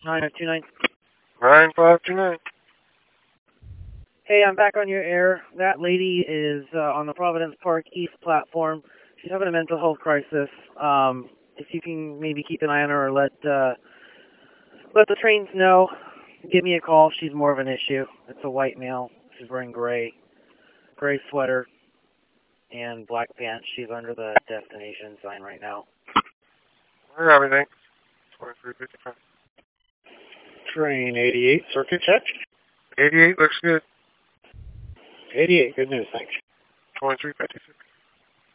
9529. 9529. Hey, I'm back on your air. That lady is on the Providence Park East platform. She's having a mental health crisis. If you can maybe keep an eye on her or let the trains know, give me a call. She's more of an issue. It's a white male. She's wearing gray sweater and black pants. She's under the destination sign right now. Where everything? 2355. Train 88, circuit check. 88 looks good. 88, good news, thanks. 2356.